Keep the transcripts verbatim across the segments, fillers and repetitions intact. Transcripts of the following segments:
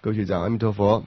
各位学长，阿弥陀佛。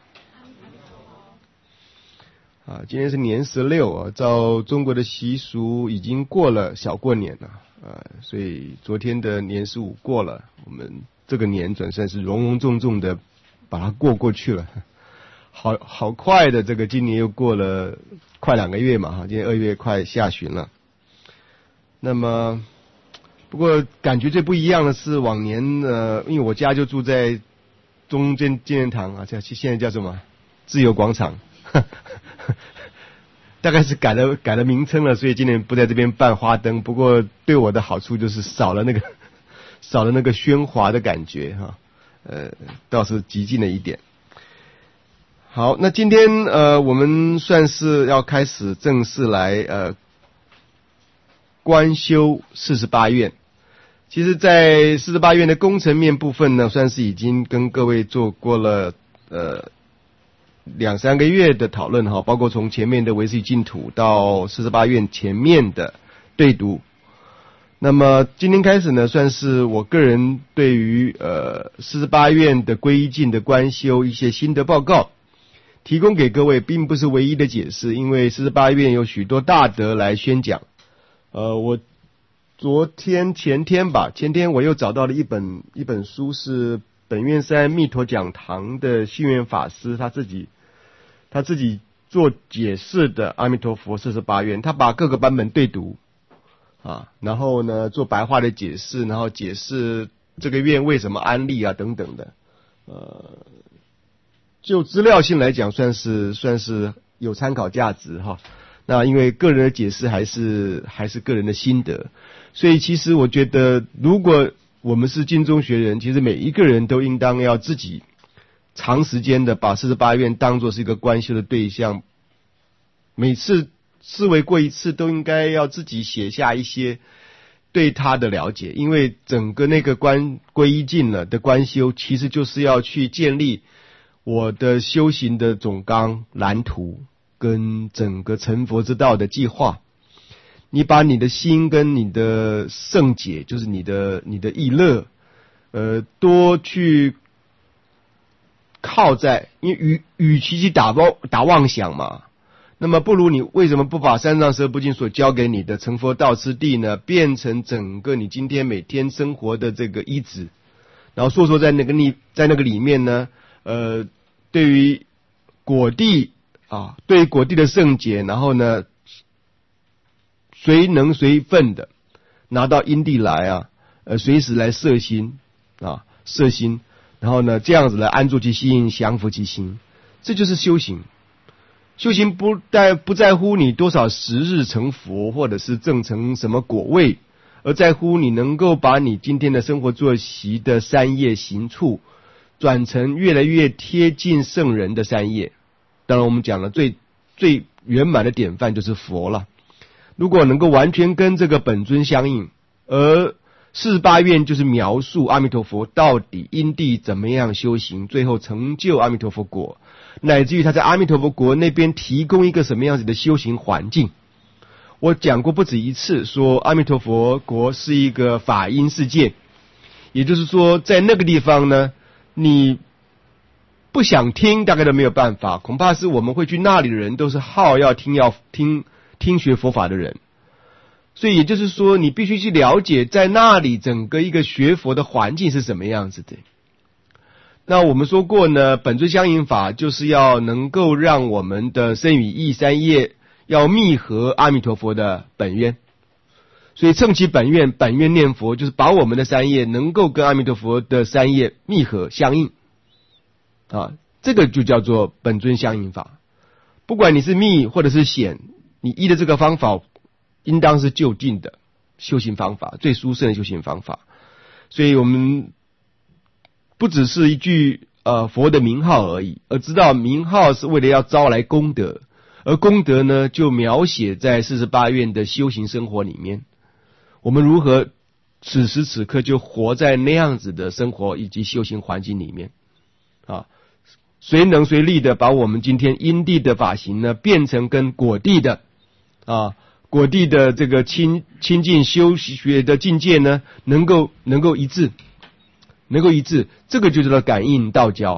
啊，今天是年十六啊，照中国的习俗已经过了小过年了啊，所以昨天的年十五过了，我们这个年转算是隆隆重重的把它过过去了，好好快的，这个今年又过了快两个月嘛哈，今天二月快下旬了。那么，不过感觉最不一样的是往年呃，因为我家就住在中正纪念堂啊，这现在叫什么自由广场。大概是改了改了名称了，所以今年不在这边办花灯。不过对我的好处就是少了那个少了那个喧哗的感觉哈，呃，倒是极尽了一点。好，那今天呃，我们算是要开始正式来呃观修四十八愿。其实，在四十八愿的工程面部分呢，算是已经跟各位做过了呃。两三个月的讨论哈，包括从前面的唯识与净土到四十八愿前面的对读。那么今天开始呢，算是我个人对于呃四十八愿的归净的观修一些心得报告，提供给各位，并不是唯一的解释，因为四十八愿有许多大德来宣讲。呃，我昨天前天吧，前天我又找到了一本一本书，是本愿山密陀讲堂的信愿法师他自己他自己做解释的阿弥陀佛四十八愿，他把各个版本对读啊，然后呢做白话的解释，然后解释这个愿为什么安立啊等等的，呃，就资料性来讲，算是算是有参考价值哈。那因为个人的解释还是还是个人的心得，所以其实我觉得如果我们是经中学人，其实每一个人都应当要自己长时间的把四十八愿当作是一个观修的对象，每次思维过一次都应该要自己写下一些对他的了解，因为整个那个观皈依净了的观修，其实就是要去建立我的修行的总纲蓝图跟整个成佛之道的计划。你把你的心跟你的圣解，就是你的你的意乐，呃，多去靠在，因为与与其去打妄打妄想嘛，那么不如你为什么不把三藏十二部经所教给你的成佛道次第呢，变成整个你今天每天生活的这个依止，然后说说在那个你在那个里面呢，呃，对于果地啊，对于果地的圣解，然后呢，随能随分的拿到因地来啊，呃，随时来摄心啊，摄心，然后呢，这样子来安住其心，降伏其心，这就是修行。修行不在不在乎你多少时日成佛，或者是证成什么果位，而在乎你能够把你今天的生活作息的三业行处，转成越来越贴近圣人的三业。当然，我们讲了最最圆满的典范就是佛了。如果能够完全跟这个本尊相应，而四十八愿就是描述阿弥陀佛到底因地怎么样修行，最后成就阿弥陀佛果，乃至于他在阿弥陀佛国那边提供一个什么样子的修行环境。我讲过不止一次，说阿弥陀佛国是一个法音世界，也就是说在那个地方呢，你不想听大概都没有办法，恐怕是我们会去那里的人都是好要听要听听学佛法的人，所以也就是说你必须去了解在那里整个一个学佛的环境是什么样子的。那我们说过呢，本尊相应法就是要能够让我们的身语意三业要密合阿弥陀佛的本愿，所以乘其本愿，本愿念佛，就是把我们的三业能够跟阿弥陀佛的三业密合相应啊，这个就叫做本尊相应法。不管你是密或者是显，你依的这个方法应当是就近的修行方法，最殊胜的修行方法。所以我们不只是一句呃佛的名号而已，而知道名号是为了要招来功德，而功德呢就描写在四十八愿的修行生活里面。我们如何此时此刻就活在那样子的生活以及修行环境里面啊？随能随力的把我们今天因地的法行呢，变成跟果地的啊，果地的这个亲亲近修学的境界呢，能够能够一致，能够一致，这个就叫做感应道交。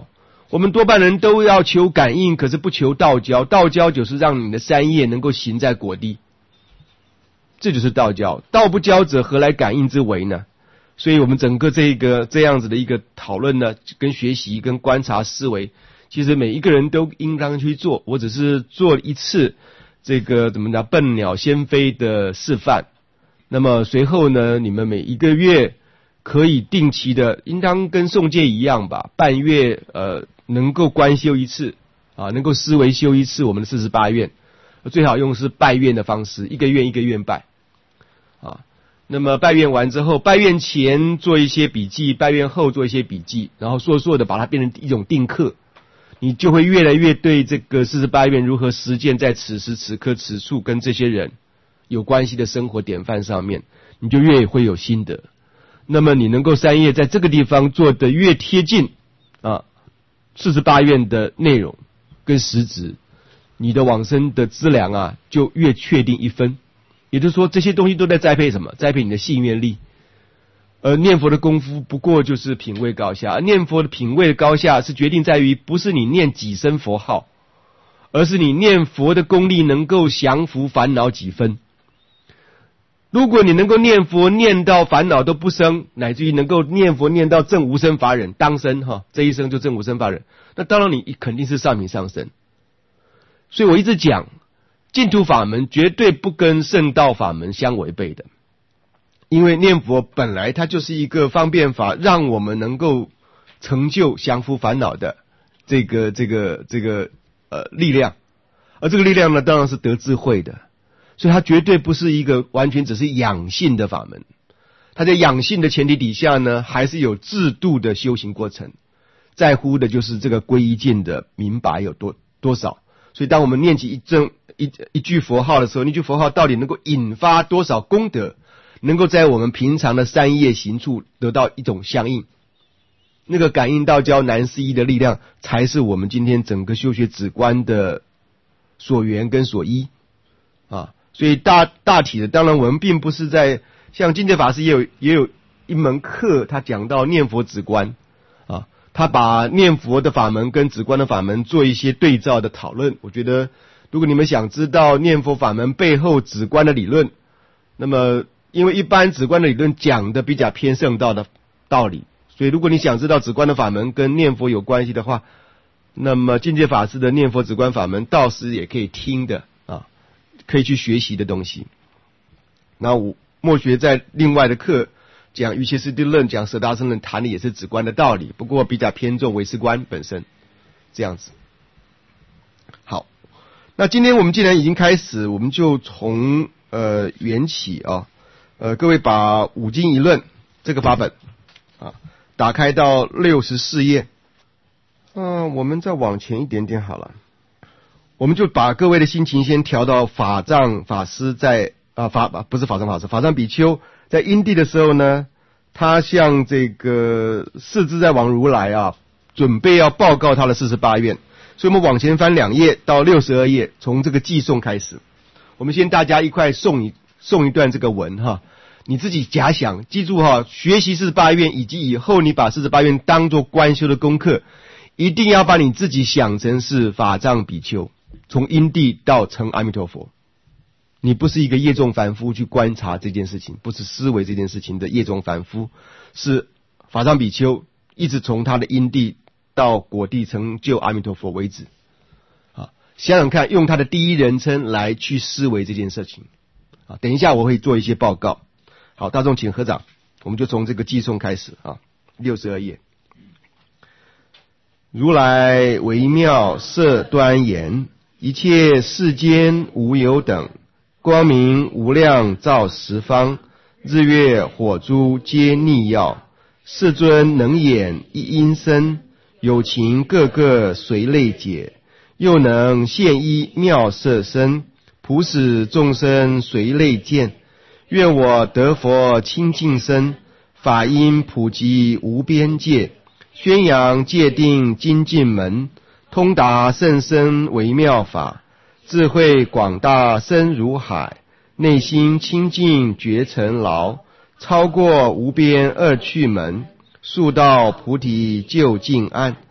我们多半人都要求感应，可是不求道交。道交就是让你的三业能够行在果地，这就是道交。道不交者，何来感应之为呢？所以我们整个这个这样子的一个讨论呢，跟学习、跟观察、思维，其实每一个人都应当去做。我只是做一次这个怎么讲笨鸟先飞的示范。那么随后呢，你们每一个月可以定期的，应当跟诵戒一样吧，半月呃能够观修一次啊，能够思维修一次我们的四十八愿，最好用是拜愿的方式，一个愿一个愿拜啊。那么拜愿完之后，拜愿前做一些笔记，拜愿后做一些笔记，然后说说的把它变成一种定课，你就会越来越对这个四十八愿如何实践在此时此刻此处跟这些人有关系的生活典范上面，你就越会有心得。那么你能够三业在这个地方做得越贴近啊四十八愿的内容跟实质，你的往生的资粮啊就越确定一分。也就是说，这些东西都在栽培什么？栽培你的信愿力。而念佛的功夫不过就是品位高下，念佛的品位高下是决定在于不是你念几声佛号，而是你念佛的功力能够降伏烦恼几分。如果你能够念佛念到烦恼都不生，乃至于能够念佛念到证无生法忍，当生哈，这一生就证无生法忍，那当然你肯定是上品上生。所以我一直讲，净土法门绝对不跟圣道法门相违背的，因为念佛本来它就是一个方便法，让我们能够成就降伏烦恼的这个这个这个呃力量，而这个力量呢，当然是得智慧的。所以它绝对不是一个完全只是养性的法门，它在养性的前提底下呢，还是有制度的修行过程，在乎的就是这个皈依境的明白有多多少。所以当我们念起一正一一句佛号的时候，那句佛号到底能够引发多少功德，能够在我们平常的三业行处得到一种相应，那个感应道交难思议的力量，才是我们今天整个修学止观的所缘跟所依啊。所以大大体的，当然我们并不是在像净戒法师也有也有一门课，他讲到念佛止观啊，他把念佛的法门跟止观的法门做一些对照的讨论。我觉得如果你们想知道念佛法门背后止观的理论，那么因为一般止观的理论讲的比较偏圣道的道理，所以如果你想知道止观的法门跟念佛有关系的话，那么净戒法师的念佛止观法门道师也可以听的，可以去学习的东西。那我默学在另外的课讲瑜伽师地论，讲舍大乘论，谈的也是止观的道理，不过比较偏重唯识观本身这样子。好，那今天我们既然已经开始，我们就从呃缘起啊，呃各位把五经一论这个法本啊打开到六十四页，嗯、呃，我们再往前一点点好了。我们就把各位的心情先调到法藏法师在啊法不是法藏法师，法藏比丘在因地的时候呢，他向这个世自在王如来啊，准备要报告他的四十八愿。所以我们往前翻两页到六十二页，从这个偈颂开始。我们先大家一块诵一诵一段这个文哈，你自己假想，记住哈，学习四十八愿以及以后你把四十八愿当作观修的功课，一定要把你自己想成是法藏比丘。从因地到成阿弥陀佛，你不是一个业众凡夫去观察这件事情，不是思维这件事情的业众凡夫，是法藏比丘一直从他的因地到果地成就阿弥陀佛为止。啊，想想看，用他的第一人称来去思维这件事情。啊，等一下我会做一些报告。好，大众请合掌，我们就从这个偈颂开始啊，六十二页。如来微妙色端严，一切世间无有等，光明无量照十方，日月火珠皆逆耀。世尊能演一音声，有情个个随类解，又能现一妙色身，普使众生随类见。愿我得佛清净身，法音普及无边界，宣扬戒定精进门，通达甚深微妙法，智慧广大深如海，内心清净觉尘劳，超过无边恶趣门，速到菩提究竟岸。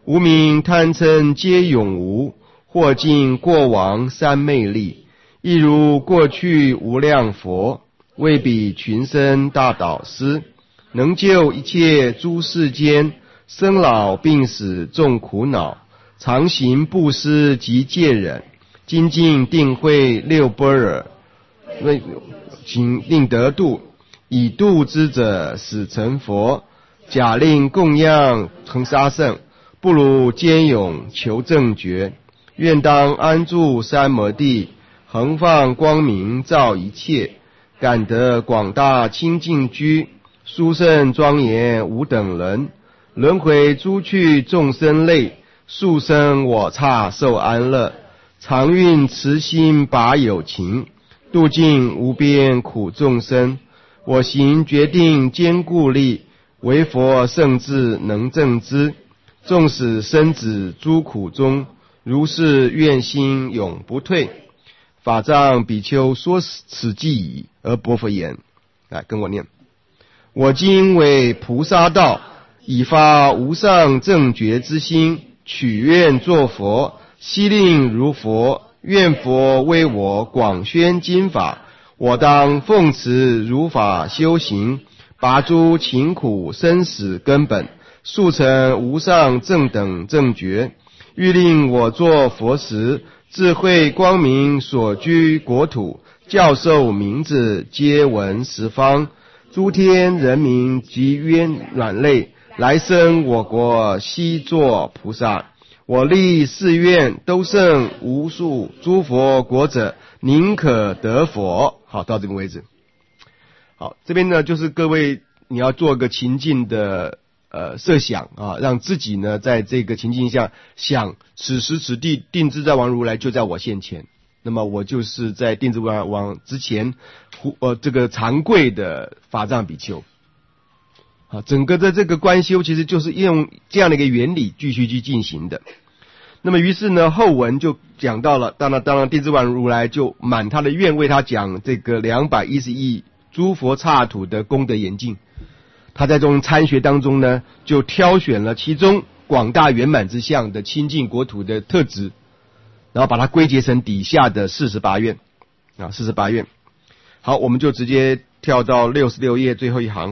无名贪嗔皆永无，或尽过往三昧力。亦如过去无量佛，为彼群生大导师，能救一切诸世间生老病死众苦恼，常行布施及戒忍，精进定慧六般若，为请令得度，以度之者使成佛。假令供养成沙圣，不如坚勇求正觉。愿当安住三摩地，恒放光明照一切，感得广大清净居，殊胜庄严无等人。轮回诸趣众生类，速生我刹受安乐。常运慈心拔有情，度尽无边苦众生。我行决定坚固力，唯佛圣智能正之。纵使生子诸苦中，如是愿心永不退。法藏比丘说此偈已，而薄佛言：来跟我念。我今为菩萨道，以发无上正觉之心，取愿作佛，悉令如佛。愿佛为我广宣经法，我当奉持如法修行，拔诸勤苦生死根本，速成无上正等正觉。欲令我作佛时，智慧光明所居国土，教授名字皆闻十方。诸天人民及冤软类，来生我国悉作菩萨。我立誓愿，都胜无数诸佛国者，宁可得佛。好，到这个为止。好，这边呢就是各位你要做个情境的呃设想啊，让自己呢在这个情境下想，此时此地定自在王如来就在我现前。那么我就是在定自王王之前，呃这个长贵的法藏比丘。好，整个的这个观修其实就是用这样的一个原理继续去进行的。那么于是呢，后文就讲到了，当然当然定自王如来就满他的愿，为他讲这个两百一十亿诸佛刹土的功德严净。他在这种参学当中呢，就挑选了其中广大圆满之相的清净国土的特质，然后把它归结成底下的四十八愿啊，四十八愿。好，我们就直接跳到六十六页最后一行。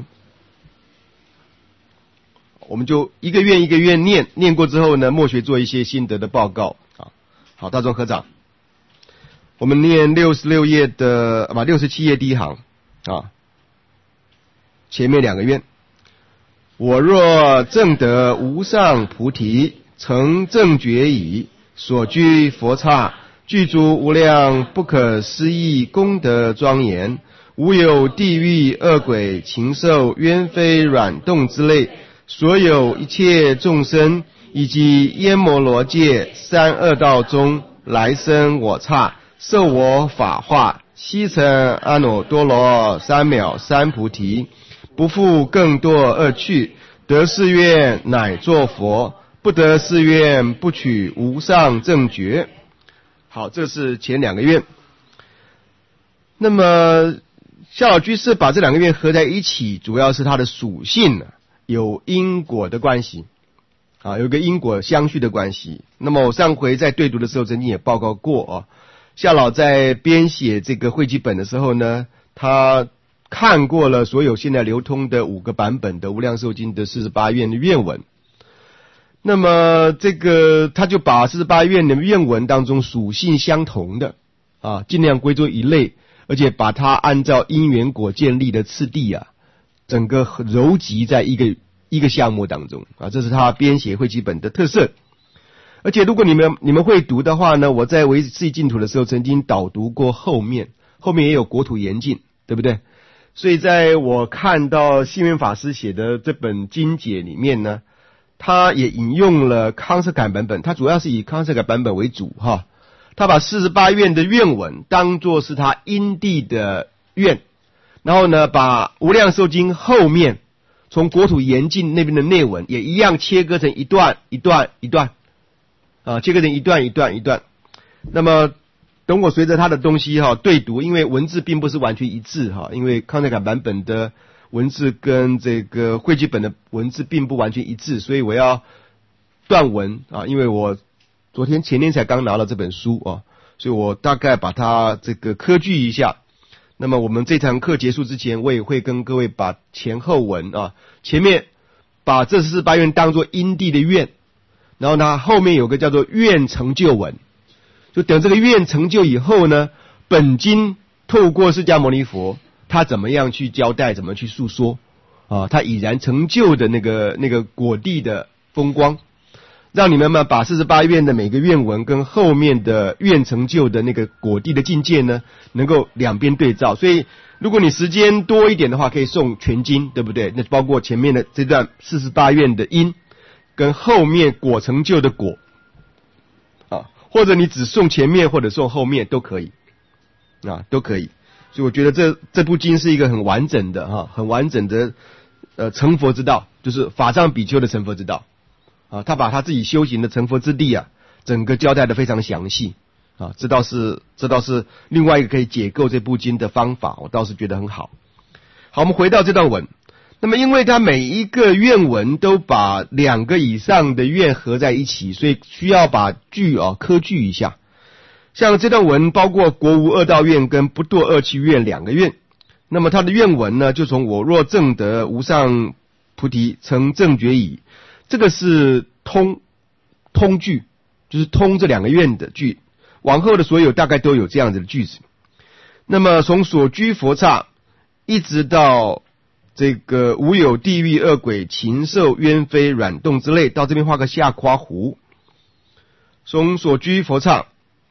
我们就一个愿一个愿念，念过之后呢，默学做一些心得的报告啊。好，大众合掌。我们念六十六页的啊，六十七页第一行啊，前面两个愿。我若证得无上菩提，成正觉已，所居佛刹，具足无量不可思议功德庄严，无有地狱恶鬼禽兽冤非软动之类。所有一切众生以及阎摩罗界三恶道中来生我刹，受我法化，悉成阿耨多罗三藐三菩提，不复更堕恶趣。得誓愿乃作佛，不得誓愿不取无上正觉。好，这是前两个愿。那么夏老居士把这两个愿合在一起，主要是它的属性呢有因果的关系啊，有个因果相续的关系。那么我上回在对读的时候曾经也报告过啊，夏老在编写这个汇集本的时候呢，他看过了所有现在流通的五个版本的无量寿经的四十八愿的愿文。那么这个他就把四十八愿的愿文当中属性相同的啊，尽量归作一类，而且把它按照因缘果建立的次第啊，整个糅集在一个一个项目当中啊，这是他编写汇集本的特色。而且如果你们你们会读的话呢，我在维持净土的时候曾经导读过后面，后面也有国土严禁，对不对？所以在我看到星云法师写的这本经解里面呢，他也引用了康舍坎版本，他主要是以康舍坎版本为主哈。他把四十八愿的愿文当作是他因地的愿，然后呢，把无量寿经后面从国土严禁那边的内文也一样切割成一段一段一段啊，切割成一段一段一段。那么等我随着他的东西哈对读，因为文字并不是完全一致哈，因为康奈卡版本的文字跟这个汇集本的文字并不完全一致，所以我要段文啊，因为我昨天前天才刚拿到这本书啊，所以我大概把它这个科据一下。那么我们这堂课结束之前，我也会跟各位把前后文啊，前面把这四十八愿当作因地的愿，然后呢后面有个叫做愿成就文，就等这个愿成就以后呢，本经透过释迦牟尼佛他怎么样去交代，怎么去诉说啊，他已然成就的那个那个果地的风光，让你们嘛把四十八愿的每个愿文跟后面的愿成就的那个果地的境界呢，能够两边对照。所以如果你时间多一点的话，可以诵全经，对不对？那包括前面的这段四十八愿的因，跟后面果成就的果啊，或者你只诵前面或者诵后面都可以啊，都可以。所以我觉得这这部经是一个很完整的哈、啊，很完整的呃成佛之道，就是法藏比丘的成佛之道啊。他把他自己修行的成佛之地啊，整个交代的非常详细啊。这倒是这倒是另外一个可以解构这部经的方法，我倒是觉得很好。好，我们回到这段文。那么因为他每一个愿文都把两个以上的愿合在一起，所以需要把句啊科据一下。像这段文包括国无二道愿跟不堕恶趣愿两个愿，那么它的愿文呢，就从我若证得无上菩提成正觉已，这个是通通句，就是通这两个愿的句，往后的所有大概都有这样子的句子。那么从所居佛刹一直到这个无有地狱恶鬼禽兽冤非软动之类，到这边画个下括弧，从所居佛刹，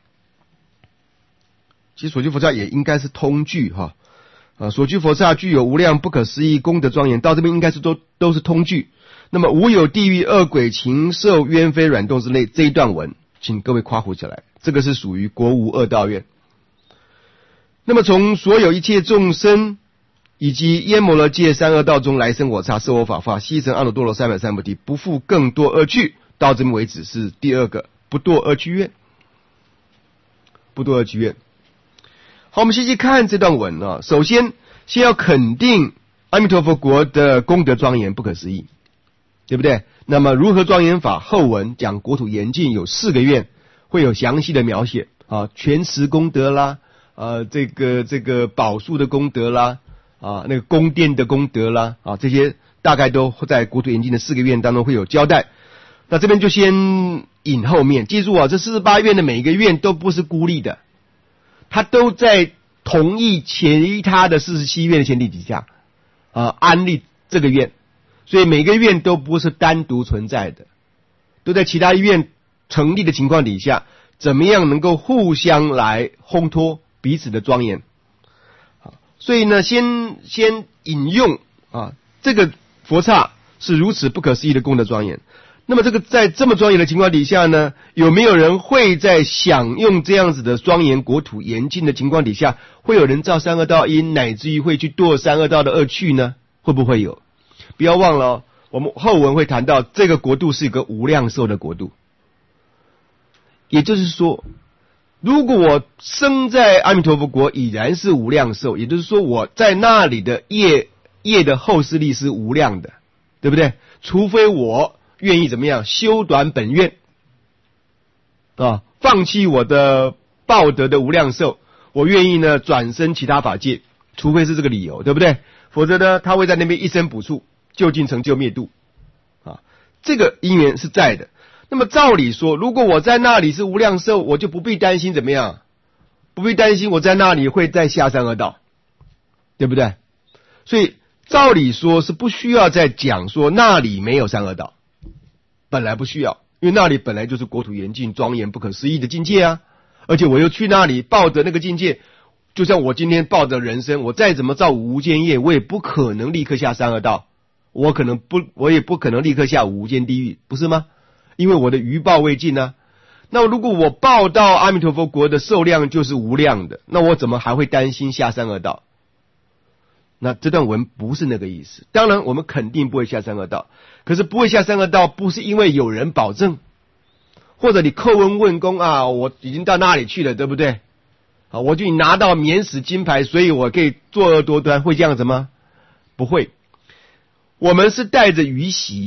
其实所居佛刹也应该是通句哈，啊，所居佛刹具有无量不可思议功德庄严，到这边应该是都都是通句。那么无有地狱恶鬼禽兽冤非软动之类这一段文，请各位括弧起来，这个是属于国无二道愿。那么从所有一切众生以及耶摩罗界三恶道中来生我刹设我法化悉成阿耨多罗三藐三菩提，不复更堕恶趣，到这边为止是第二个不堕恶趣愿，不堕恶趣愿。好，我们先去看这段文啊。首先，先要肯定阿弥陀佛国的功德庄严不可思议，对不对？那么如何庄严法？后文讲国土严净有四个愿，会有详细的描写啊，全持功德啦，呃，这个这个宝树的功德啦，啊，那个宫殿的功德啦，啊，这些大概都在国土严净的四个愿当中会有交代。那这边就先引后面，记住啊，这四十八愿的每一个愿都不是孤立的。他都在同意其他的四十七愿的前提底下啊，安立这个愿，所以每个愿都不是单独存在的，都在其他愿成立的情况底下，怎么样能够互相来烘托彼此的庄严。所以呢，先先引用啊，这个佛刹是如此不可思议的功德庄严。那么这个在这么庄严的情况底下呢，有没有人会在享用这样子的庄严国土严净的情况底下，会有人造三恶道因，乃至于会去堕三恶道的恶趣呢？会不会有？不要忘了哦，我们后文会谈到这个国度是一个无量寿的国度，也就是说，如果我生在阿弥陀佛国已然是无量寿，也就是说我在那里的业业的后世力是无量的，对不对？除非我愿意怎么样修短本愿啊，放弃我的报德的无量寿，我愿意呢转生其他法界，除非是这个理由，对不对？否则呢，他会在那边一生补处，就近成就灭度啊，这个因缘是在的。那么照理说，如果我在那里是无量寿，我就不必担心怎么样，不必担心我在那里会再下三恶道，对不对？所以照理说是不需要再讲说那里没有三恶道。本来不需要，因为那里本来就是国土严净庄严不可思议的境界啊，而且我又去那里抱着那个境界，就像我今天抱着人生，我再怎么造无间业，我也不可能立刻下三恶道，我可能不，我也不可能立刻下无间地狱，不是吗？因为我的余报未尽啊。那如果我报到阿弥陀佛国的寿量就是无量的，那我怎么还会担心下三恶道？那这段文不是那个意思。当然我们肯定不会下三恶道，可是不会下三恶道不是因为有人保证，或者你叩问问功啊，我已经到那里去了，对不对？啊，我就拿到免死金牌，所以我可以作恶多端，会这样子吗？不会。我们是带着余习，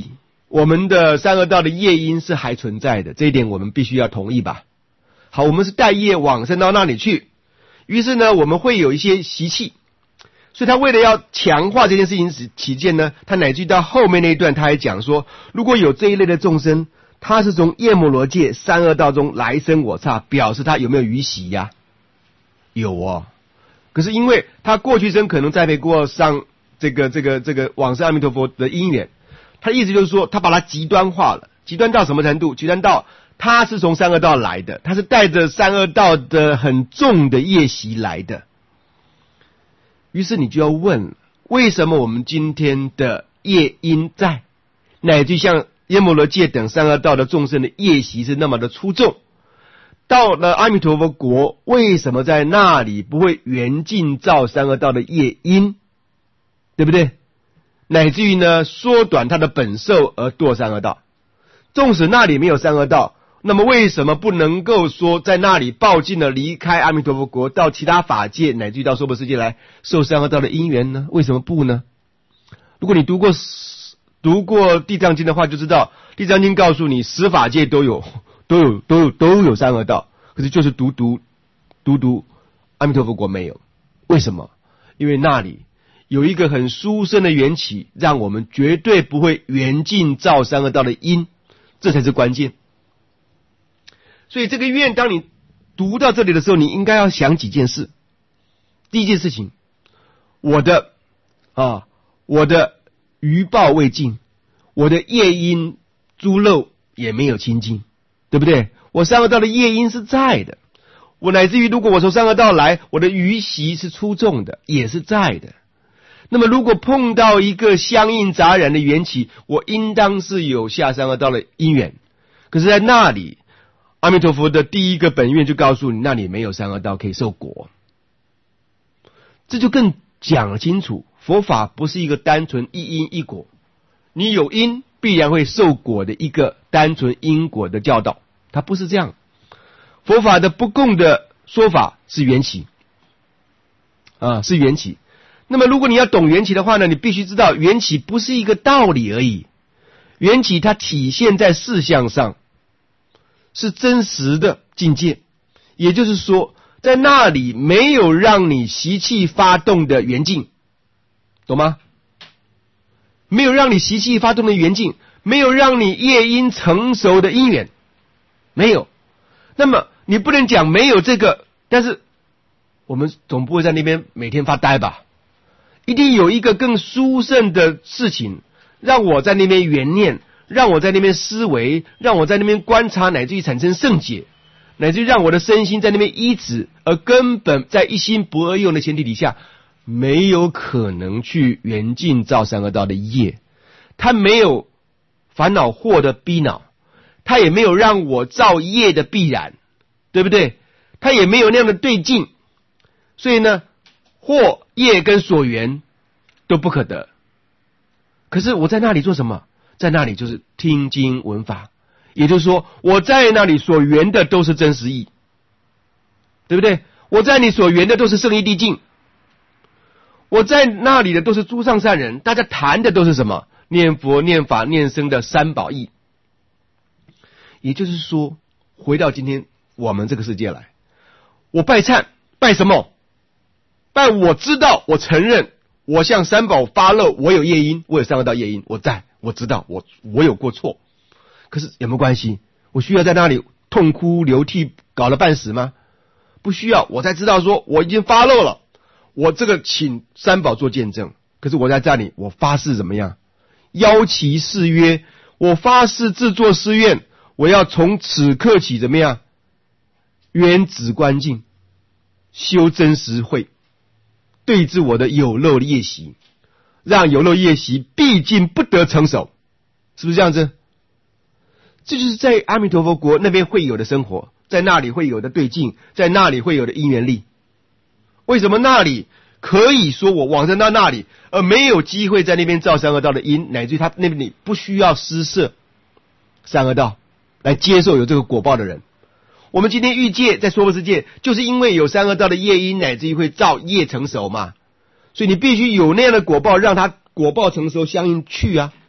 我们的三恶道的业因是还存在的，这一点我们必须要同意吧。好，我们是带业往生到那里去，于是呢我们会有一些习气，所以他为了要强化这件事情起见呢，他乃至于到后面那一段他还讲说，如果有这一类的众生，他是从夜摩罗界三恶道中来生我刹，表示他有没有余习呀？有哦。可是因为他过去生可能栽培过上这个这个这个往生阿弥陀佛的因缘，他意思就是说他把它极端化了，极端到什么程度？极端到他是从三恶道来的，他是带着三恶道的很重的业习来的。于是你就要问，为什么我们今天的业因在，乃至像耶摩罗界等三恶道的众生的业习是那么的出众，到了阿弥陀佛国，为什么在那里不会缘尽造三恶道的业因？对不对？乃至于呢缩短他的本寿而堕三恶道。纵使那里没有三恶道，那么为什么不能够说在那里报尽了离开阿弥陀佛国，到其他法界乃至于到娑婆世界来受三恶道的因缘呢？为什么不呢？如果你读过读过地藏经的话，就知道地藏经告诉你十法界都有都有都有都有三恶道，可是就是独独独独阿弥陀佛国没有。为什么？因为那里有一个很殊胜的缘起，让我们绝对不会缘尽造三恶道的因，这才是关键。所以这个愿，当你读到这里的时候，你应该要想几件事。第一件事情，我的啊，我的余报未尽，我的业因诸漏也没有清净，对不对？我三恶道的业因是在的，我乃至于如果我从三恶道来，我的余习是出众的，也是在的。那么如果碰到一个相应杂染的缘起，我应当是有下三恶道的因缘。可是在那里，阿弥陀佛的第一个本愿就告诉你，那里没有三恶道可以受果。这就更讲清楚，佛法不是一个单纯一因一果，你有因必然会受果的一个单纯因果的教导，它不是这样。佛法的不共的说法是缘起啊，是缘起。那么如果你要懂缘起的话呢，你必须知道缘起不是一个道理而已，缘起它体现在事相上，是真实的境界。也就是说，在那里没有让你习气发动的缘境，懂吗？没有让你习气发动的缘境，没有让你业因成熟的因缘，没有。那么你不能讲没有这个，但是我们总不会在那边每天发呆吧？一定有一个更殊胜的事情，让我在那边缘念，让我在那边思维，让我在那边观察，乃至于产生圣解，乃至于让我的身心在那边依止，而根本在一心不二用的前提底下，没有可能去缘尽造三恶道的业。他没有烦恼惑的逼恼，他也没有让我造业的必然，对不对？他也没有那样的对境，所以呢，惑业跟所缘都不可得。可是我在那里做什么？在那里就是听经闻法，也就是说我在那里所缘的都是真实义，对不对？我在你所缘的都是圣义谛境，我在那里的都是诸上善人，大家谈的都是什么？念佛念法念僧的三宝义。也就是说，回到今天我们这个世界来，我拜忏拜什么？拜我知道，我承认，我向三宝发漏，我有业因，我有三恶道业因，我在，我知道，我我有过错。可是有没有关系？我需要在那里痛哭流涕搞了半死吗？不需要，我才知道说我已经发漏了，我这个请三宝做见证。可是我在这里，我发誓怎么样？邀其誓约，我发誓自作誓愿，我要从此刻起怎么样？圆止观境，修真实慧，对治我的有漏业习，让有漏业习毕竟不得成熟，是不是这样子？这就是在阿弥陀佛国那边会有的生活，在那里会有的对境，在那里会有的因缘力。为什么那里可以说我往生到那里，而没有机会在那边造三恶道的因，乃至于他那边你不需要施设三恶道来接受有这个果报的人？我们今天欲界在娑婆世界，就是因为有三恶道的业因，乃至于会造业成熟嘛，所以你必须有那样的果报，让它果报成熟相应去啊，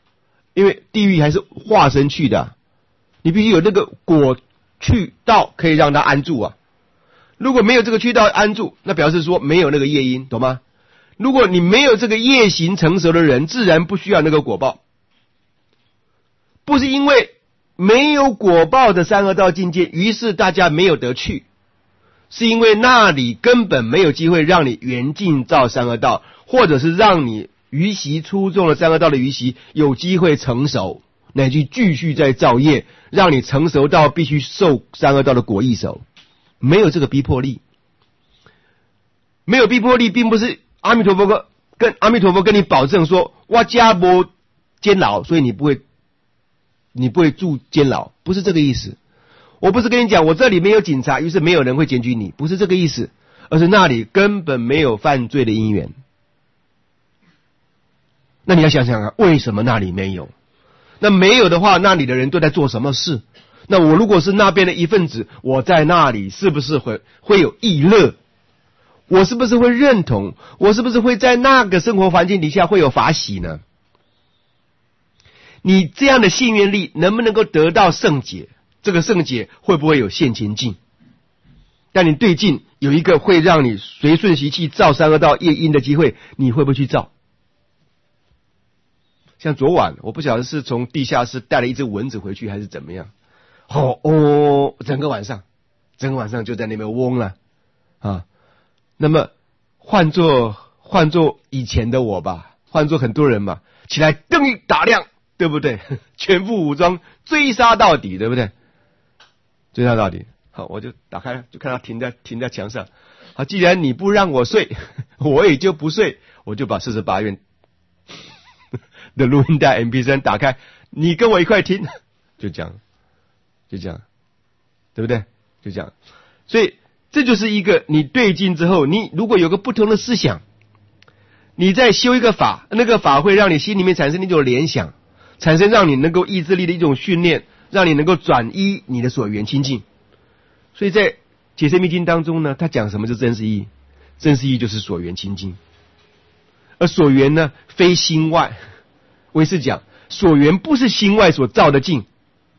因为地狱还是化身去的、啊，你必须有那个果去道可以让它安住啊。如果没有这个去道安住，那表示说没有那个业因，懂吗？如果你没有这个业行成熟的人，自然不需要那个果报。不是因为没有果报的三恶道境界，于是大家没有得去，是因为那里根本没有机会让你缘尽造三恶道，或者是让你余习出众的三恶道的余习有机会成熟，乃至继续在造业，让你成熟到必须受三恶道的果一手。没有这个逼迫力，没有逼迫力，并不是阿弥陀佛跟跟阿弥陀佛跟你保证说，我家没监牢，所以你不会你不会住监牢，不是这个意思。我不是跟你讲我这里没有警察，于是没有人会检举你，不是这个意思，而是那里根本没有犯罪的因缘。那你要想想啊，为什么那里没有？那没有的话，那里的人都在做什么事？那我如果是那边的一份子，我在那里是不是会会有意乐？我是不是会认同？我是不是会在那个生活环境底下会有法喜呢？你这样的信愿力能不能够得到圣解？这个圣解会不会有现前境？但你对境有一个会让你随顺习气造三恶道业因的机会，你会不会去造？像昨晚我不晓得是从地下室带了一只蚊子回去还是怎么样，哦哦，整个晚上整个晚上就在那边嗡了啊。那么换做换做以前的我吧，换做很多人嘛，起来灯一打亮，对不对？全副武装追杀到底，对不对？追杀到底。好，我就打开，就看他停在停在墙上。好，既然你不让我睡，我也就不睡，我就把四十八愿的录音带 M P 三 打开，你跟我一块听，就这样，就这样，对不对？就这样。所以这就是一个你对境之后，你如果有个不同的思想，你再修一个法，那个法会让你心里面产生一种联想，产生让你能够意志力的一种训练，让你能够转依你的所缘清净。所以在解释密经当中呢，他讲什么是真实义？真实义就是所缘清净，而所缘呢非心外。唯识讲所缘不是心外所造的境。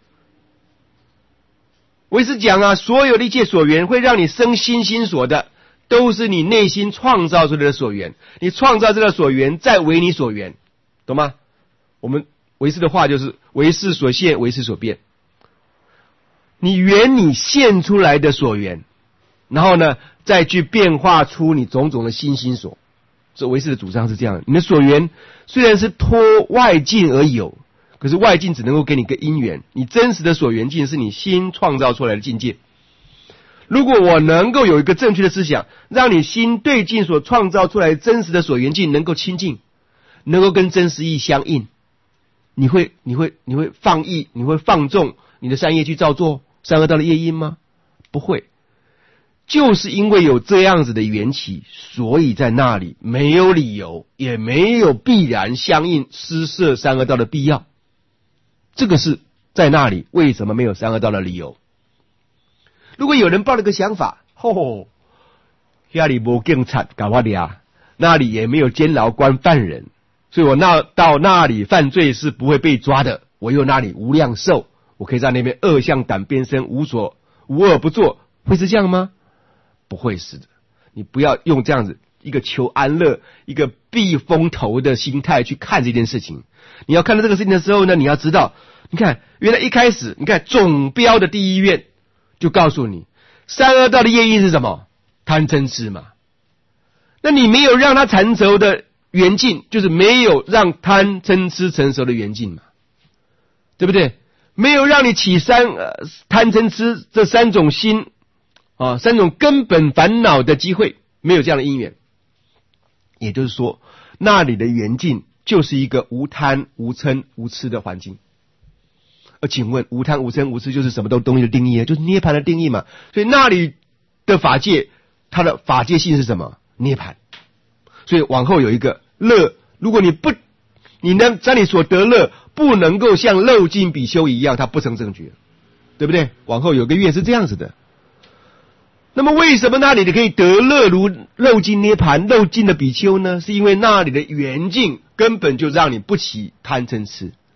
唯识讲啊，所有的一切所缘会让你生心心所的，都是你内心创造出来的所缘。你创造这个所缘，再为你所缘，懂吗？我们唯识的话就是唯识所现，唯识所变。你缘你现出来的所缘，然后呢，再去变化出你种种的心心所。这唯识的主张是这样的：你的所缘虽然是托外境而有，可是外境只能够给你个因缘，你真实的所缘境是你心创造出来的境界。如果我能够有一个正确的思想，让你心对境所创造出来真实的所缘境能够亲近，能够跟真实义相应，你会你会你会放逸，你会放纵你的善业去造作三恶道的业因吗？不会。就是因为有这样子的缘起，所以在那里没有理由，也没有必然相应施设三恶道的必要。这个是在那里为什么没有三恶道的理由。如果有人抱了个想法，吼，那里没警察搞我俩，那里也没有监牢关犯人，所以我那到那里犯罪是不会被抓的，我有那里无量寿，我可以在那边恶向胆边生，无所无恶不作，会是这样吗？不会是的。你不要用这样子一个求安乐、一个避风头的心态去看这件事情。你要看到这个事情的时候呢，你要知道，你看原来一开始，你看总标的第一愿就告诉你，三恶道的业因是什么？贪嗔痴嘛。那你没有让它成熟的缘境，就是没有让贪嗔痴成熟的缘境嘛，对不对？没有让你起三、呃、贪嗔痴这三种心啊，三种根本烦恼的机会，没有这样的因缘。也就是说，那里的缘境就是一个无贪无嗔无痴的环境。而请问无贪无嗔无痴就是什么东西的定义呢？就是涅槃的定义嘛。所以那里的法界，它的法界性是什么？涅槃。所以往后有一个乐，如果你不你能在你所得乐不能够像漏尽比丘一样，它不成正觉，对不对？往后有个愿是这样子的。那么为什么那里你可以得乐如漏尽涅槃漏尽的比丘呢？是因为那里的缘境根本就让你不起贪嗔痴，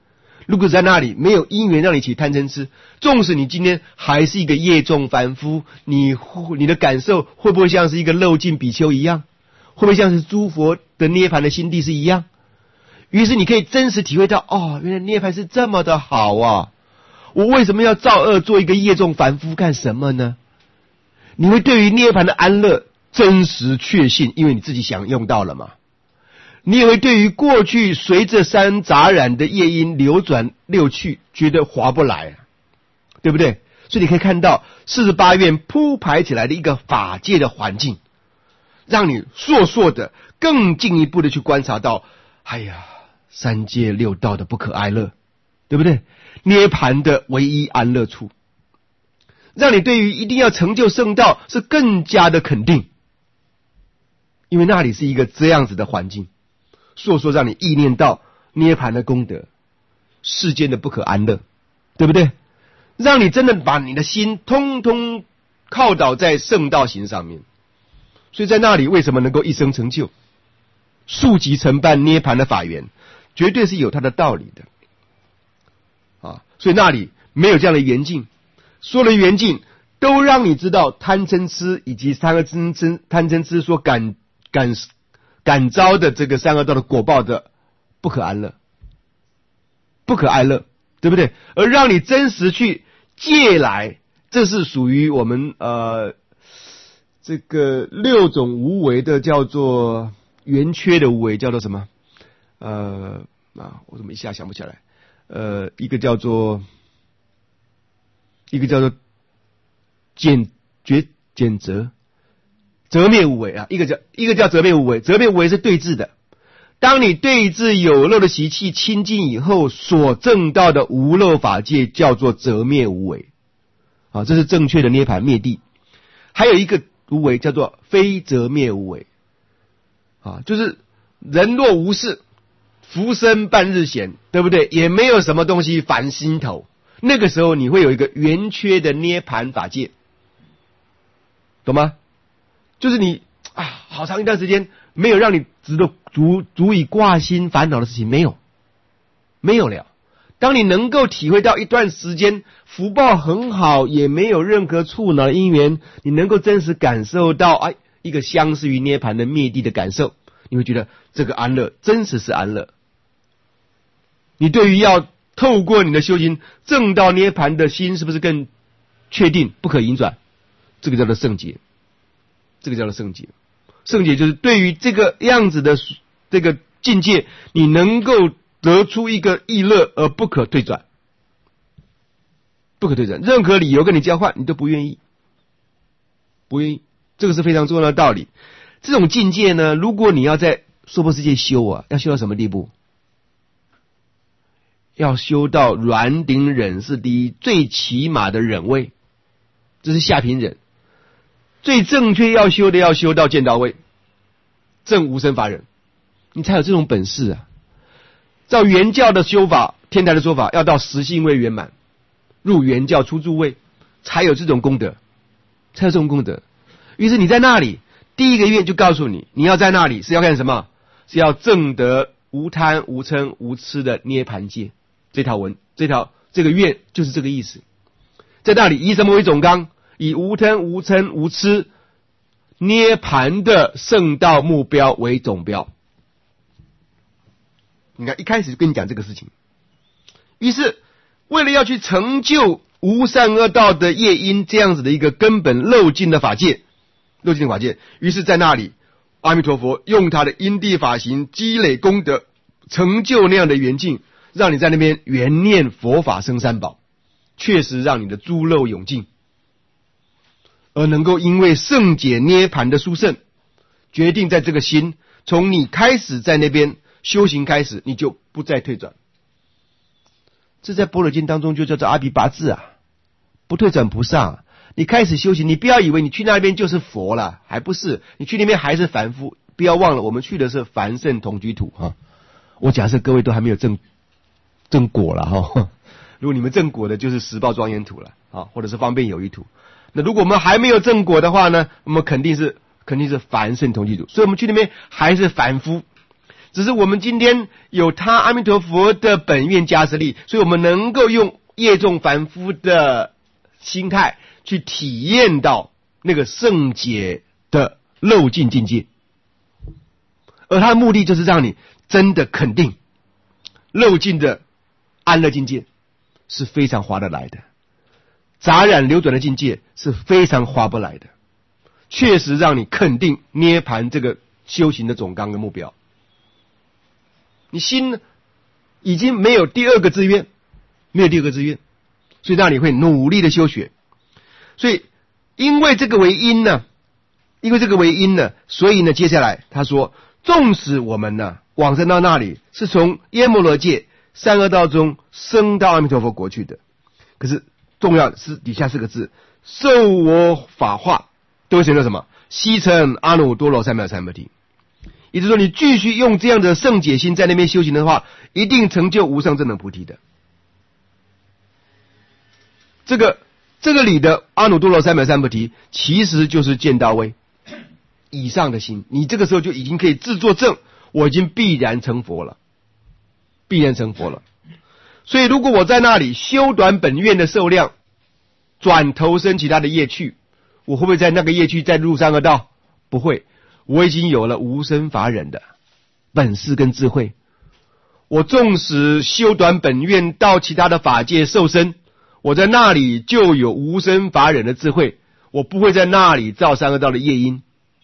如果在那里没有因缘让你起贪嗔痴，纵使你今天还是一个业重凡夫，你你的感受会不会像是一个漏尽比丘一样？会不会像是诸佛的涅槃的心地是一样？于是你可以真实体会到，哦，原来涅槃是这么的好啊！我为什么要造恶做一个业重凡夫干什么呢？你会对于涅槃的安乐真实确信，因为你自己享用到了嘛。你也会对于过去随着三杂染的业因流转六趣觉得划不来，对不对？所以你可以看到四十八愿铺排起来的一个法界的环境，让你烁烁的更进一步的去观察到，哎呀，三界六道的不可哀乐，对不对？涅槃的唯一安乐处，让你对于一定要成就圣道是更加的肯定，因为那里是一个这样子的环境，烁烁让你意念到涅槃的功德，世间的不可安乐，对不对？让你真的把你的心通通靠倒在圣道行上面。所以在那里为什么能够一生成就速集承办涅槃的法缘，绝对是有它的道理的啊！所以那里没有这样的缘境，所有的缘境都让你知道贪嗔痴以及三个贪嗔贪嗔痴所感感感召的这个三恶道的果报的不可安乐，不可哀乐，对不对？而让你真实去借来，这是属于我们呃这个六种无为的，叫做圆缺的无为，叫做什么？呃啊，我怎么一下想不起来？呃，一个叫做一个叫做减绝减则则灭无为啊，一个叫一个叫则灭无为，则灭无为是对治的。当你对治有漏的习气清净以后，所证到的无漏法界叫做则灭无为啊，这是正确的涅槃灭地。还有一个无为叫做非则灭无为啊，就是人若无事，浮生半日闲，对不对？也没有什么东西烦心头，那个时候你会有一个圆缺的涅槃法界，懂吗？就是你啊，好长一段时间没有让你值得足足以挂心烦恼的事情，没有，没有了。当你能够体会到一段时间福报很好，也没有任何触恼的因缘，你能够真实感受到哎一个相似于涅槃的灭地的感受，你会觉得这个安乐真实是安乐。你对于要透过你的修行证到涅槃的心，是不是更确定不可移转？这个叫做圣解，这个叫做圣解。圣解就是对于这个样子的这个境界，你能够得出一个意乐而不可退转，不可退转，任何理由跟你交换你都不愿意，不愿意，这个是非常重要的道理。这种境界呢，如果你要在娑婆世界修啊，要修到什么地步？要修到软顶忍是第一，最起码的忍位，这是下品忍。最正确要修的要修到见到位，正无生法忍，你才有这种本事啊。照原教的修法，天台的说法，要到实性位圆满，入原教出住位，才有这种功德，才有这种功德。于是你在那里，第一个愿就告诉你，你要在那里是要干什么？是要证得无贪无嗔无痴的涅槃界。这条文，这条这个愿就是这个意思。在那里以什么为总纲？以无贪无嗔无痴涅槃的圣道目标为总标。你看一开始就跟你讲这个事情，于是为了要去成就无善恶道的业因这样子的一个根本漏尽的法界，漏尽的法界，于是在那里阿弥陀佛用他的因地法行积累功德，成就那样的缘境，让你在那边缘念佛法生三宝，确实让你的诸漏永尽，而能够因为圣解涅槃的殊胜，决定在这个心，从你开始在那边修行开始，你就不再退转。这在般若经当中就叫做阿鼻拔智啊，不退转菩萨。你开始修行，你不要以为你去那边就是佛了，还不是，你去那边还是凡夫。不要忘了，我们去的是凡圣同居土哈。我假设各位都还没有正正果了哈，如果你们正果的，就是十报庄严土了啊，或者是方便有余土。那如果我们还没有正果的话呢，我们肯定是肯定是凡圣同居土，所以我们去那边还是凡夫。 只是我们今天有他阿弥陀佛的本愿加持力，所以我们能够用业众凡夫的心态去体验到那个圣解的漏尽境界，而他的目的就是让你真的肯定漏尽的安乐境界是非常划得来的，杂染流转的境界是非常划不来的，确实让你肯定涅槃这个修行的总纲的目标。你心已经没有第二个志愿，没有第二个志愿，所以让你会努力的修学。所以因为这个为因呢，因为这个为因呢，所以呢接下来他说，纵使我们呢往生到那里是从耶摩罗界三恶道中升到阿弥陀佛国去的，可是重要的是底下四个字，受我法化都会成就什么？悉成阿耨多罗三藐三菩提。也就是说，你继续用这样的圣解心在那边修行的话，一定成就无上正等菩提的。这个这个里的阿耨多罗三藐三菩提，其实就是见到位以上的心，你这个时候就已经可以自作证，我已经必然成佛了，必然成佛了。所以如果我在那里修短本愿的受量，转投生其他的业趣，我会不会在那个业趣再入三恶道？不会，我已经有了无生法忍的本事跟智慧。我纵使修短本愿到其他的法界受生，我在那里就有无生法忍的智慧，我不会在那里造三恶道的业因。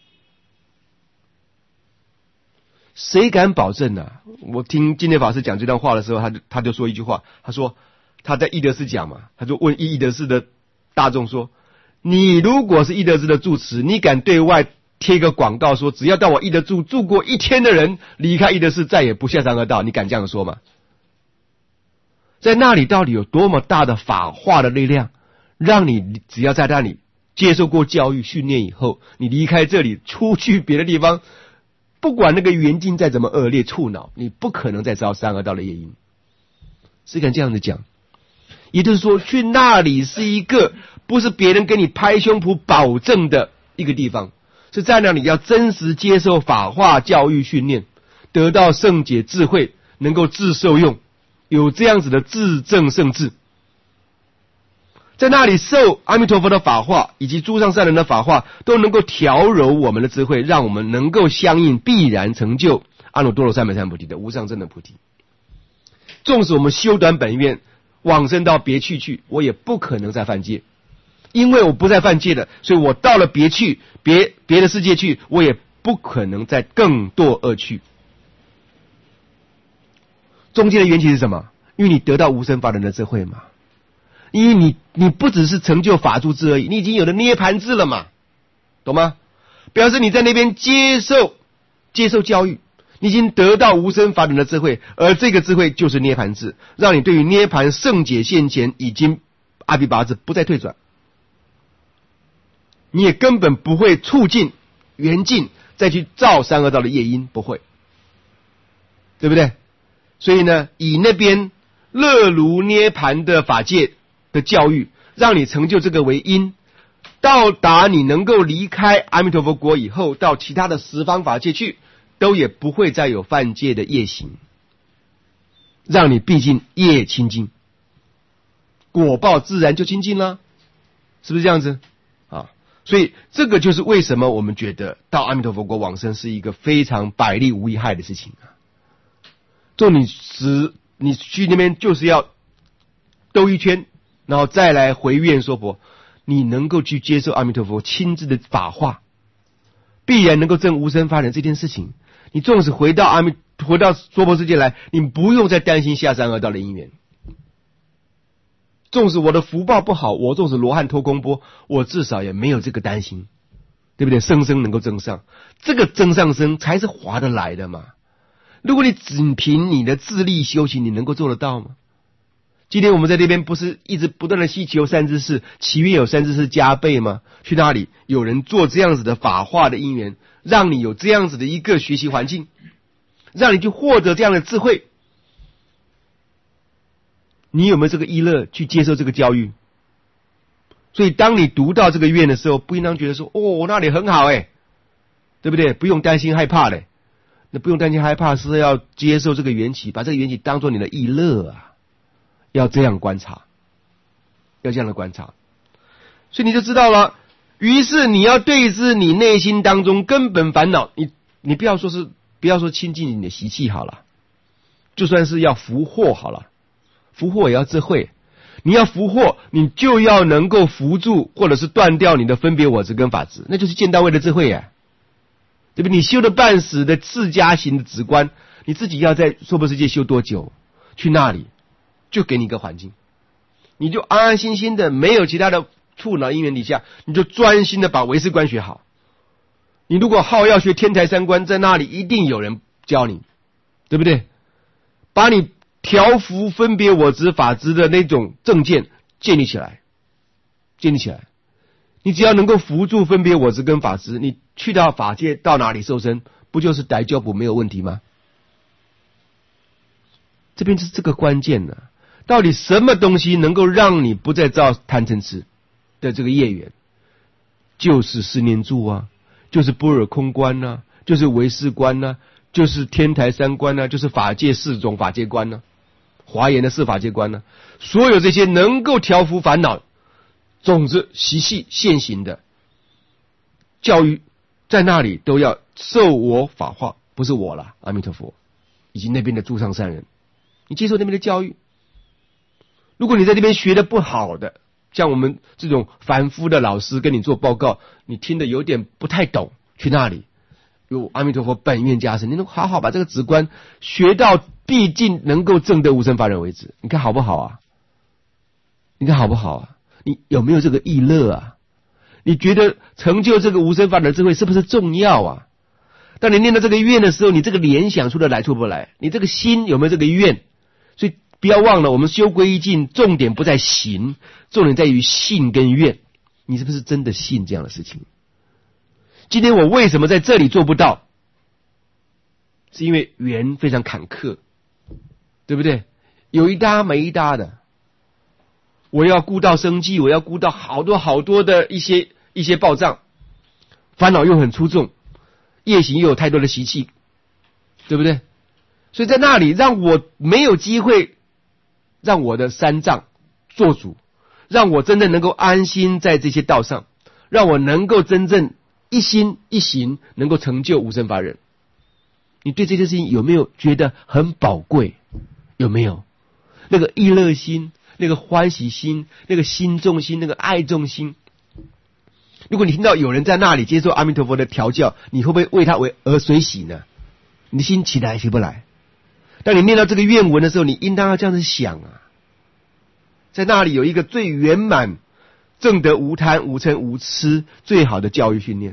谁敢保证呢、啊？我听净念法师讲这段话的时候，他就他就说一句话，他说他在义德寺讲嘛，他就问义德寺的大众说，你如果是义德寺的住持，你敢对外贴一个广告说，只要到我义德住住过一天的人，离开义德寺再也不下三恶道，你敢这样说吗？在那里到底有多么大的法化的力量，让你只要在那里接受过教育训练以后，你离开这里出去别的地方，不管那个缘境再怎么恶劣触恼，你不可能再造三恶道的业因。谁敢这样子讲？也就是说，去那里是一个不是别人给你拍胸脯保证的一个地方，是在那里要真实接受法化教育训练，得到圣解智慧，能够自受用，有这样子的自证圣智。在那里受阿弥陀佛的法化以及诸上善人的法化，都能够调柔我们的智慧，让我们能够相应必然成就阿耨多罗三藐三菩提的无上正等菩提。纵使我们修短本愿往生到别去去，我也不可能再犯戒，因为我不再犯戒了，所以我到了别去别别的世界去，我也不可能再更堕恶趣。中间的缘起是什么？因为你得到无生法忍的智慧嘛，因为你你不只是成就法住智而已，你已经有了涅盘智了嘛，懂吗？表示你在那边接受接受教育，你已经得到无生法忍的智慧，而这个智慧就是涅盘智，让你对于涅盘圣解现前已经阿毗跋致，不再退转，你也根本不会促进缘尽再去造三恶道的业因，不会，对不对？所以呢，以那边乐如涅盘的法界的教育，让你成就这个为因，到达你能够离开阿弥陀佛国以后，到其他的十方法界去，都也不会再有犯戒的业行，让你毕竟业清净，果报自然就清净了，是不是这样子啊？所以这个就是为什么我们觉得到阿弥陀佛国往生是一个非常百利无一害的事情啊。就你只你去那边就是要兜一圈，然后再来回愿说佛，你能够去接受阿弥陀佛亲自的法化，必然能够证无生法忍这件事情。你纵使回到阿弥回到娑婆世界来，你不用再担心下三恶道的因缘。纵使我的福报不好，我纵使罗汉托空钵，我至少也没有这个担心，对不对？生生能够增上，这个增上生才是划得来的嘛。如果你只凭你的自力修行，你能够做得到吗？今天我们在这边不是一直不断的希求善知识，祈愿有善知识加倍吗？去哪里有人做这样子的法化的因缘，让你有这样子的一个学习环境，让你去获得这样的智慧，你有没有这个意乐去接受这个教育？所以当你读到这个愿的时候，不应当觉得说，哦，那里很好诶，对不对？不用担心害怕嘞。 那不用担心害怕，是要接受这个缘起，把这个缘起当作你的意乐啊，要这样观察，要这样的观察，所以你就知道了。于是你要对治你内心当中根本烦恼，你你不要说是不要说亲近你的习气好了，就算是要伏惑好了，伏惑也要智慧。你要伏惑，你就要能够伏住，或者是断掉你的分别我执跟法执，那就是见到位的智慧呀，对不对？你修的半死的自家行的直观，你自己要在娑婆世界修多久？去那里就给你一个环境，你就安安心心的，没有其他的触恼因缘底下，你就专心的把唯识观学好。你如果好要学天台三观，在那里一定有人教你，对不对？把你调伏分别我执法执的那种正见建立起来，建立起来。你只要能够扶住分别我执跟法执，你去到法界到哪里受身，不就是逮教补没有问题吗？这边是这个关键呢、啊，到底什么东西能够让你不再造贪嗔痴的这个业缘？就是四念住啊，就是般若空观啊，就是唯识观啊，就是天台三观啊，就是法界四种法界观啊，华严的四法界观啊，所有这些能够调伏烦恼种子习气现行的教育，在那里都要受我法化，不是我啦，阿弥陀佛以及那边的诸上善人，你接受那边的教育。如果你在那边学的不好的，像我们这种凡夫的老师跟你做报告，你听得有点不太懂，去那里有阿弥陀佛本愿加身，你能好好把这个止观学到毕竟能够证得无生法忍为止，你看好不好啊？你看好不好啊？你有没有这个意乐啊？你觉得成就这个无生法忍智慧是不是重要啊？当你念到这个愿的时候，你这个联想出得来出不来？你这个心有没有这个愿？所以不要忘了，我们修皈依境重点不在行，重点在于信跟愿。你是不是真的信这样的事情？今天我为什么在这里做不到？是因为缘非常坎坷，对不对？有一搭没一搭的，我要顾到生计，我要顾到好多好多的一些一些报账，烦恼又很出众，业行又有太多的习气，对不对？所以在那里让我没有机会让我的三藏做主，让我真正能够安心在这些道上，让我能够真正一心一行能够成就无生法忍。你对这件事情有没有觉得很宝贵？有没有那个意乐心，那个欢喜心，那个心重心，那个爱重心？如果你听到有人在那里接受阿弥陀佛的调教，你会不会为他为而随喜呢？你的心起来起不来？当你念到这个愿文的时候，你应当要这样子想啊，在那里有一个最圆满证得无贪无嗔无痴最好的教育训练。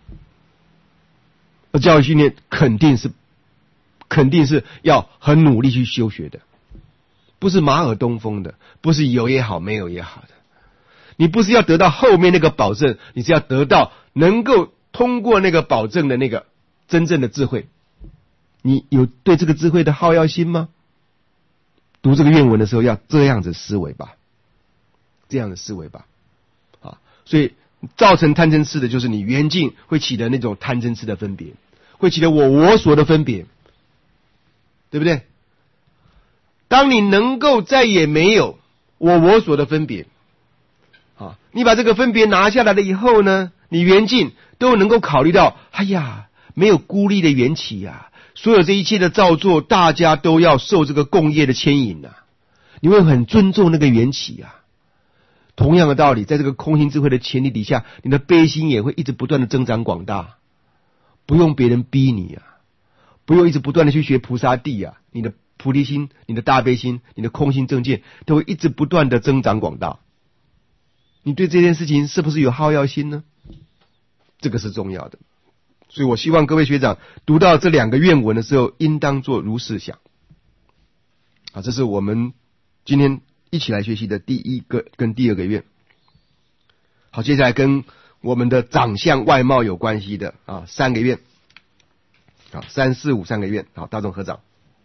而教育训练肯定是肯定是要很努力去修学的，不是马耳东风的，不是有也好没有也好的。你不是要得到后面那个保证，你是要得到能够通过那个保证的那个真正的智慧。你有对这个智慧的好要心吗？读这个愿文的时候要这样子思维吧，这样的思维吧。啊，所以造成贪嗔痴的就是你缘境会起的那种贪嗔痴的分别，会起的我我所的分别，对不对？当你能够再也没有我我所的分别，啊，你把这个分别拿下来了以后呢，你缘境都能够考虑到，哎呀，没有孤立的缘起呀、啊，所有这一切的造作，大家都要受这个共业的牵引啊，你会很尊重那个缘起啊。同样的道理，在这个空性智慧的前提底下，你的悲心也会一直不断的增长广大，不用别人逼你啊，不用一直不断的去学菩萨地啊，你的菩提心、你的大悲心、你的空性正见都会一直不断的增长广大。你对这件事情是不是有好要心呢？这个是重要的。所以我希望各位学长读到这两个愿文的时候，应当做如是想。啊，这是我们今天一起来学习的第一个跟第二个愿。好，接下来跟我们的长相外貌有关系的啊三个愿。好，三四五三个愿。好，大众合掌。